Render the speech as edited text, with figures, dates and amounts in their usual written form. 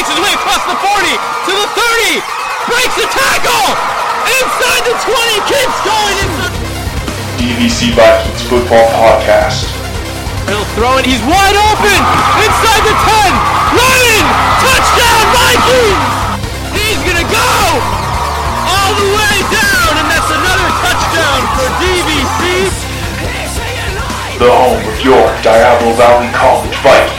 makes his way across the 40 to the 30, breaks the tackle, inside the 20, keeps going. DVC Vikings Football Podcast. He'll throw it, he's wide open, inside the 10, running, touchdown Vikings! He's gonna go all the way down, and that's another touchdown for DVC. The home of your Diablo Valley College Vikings.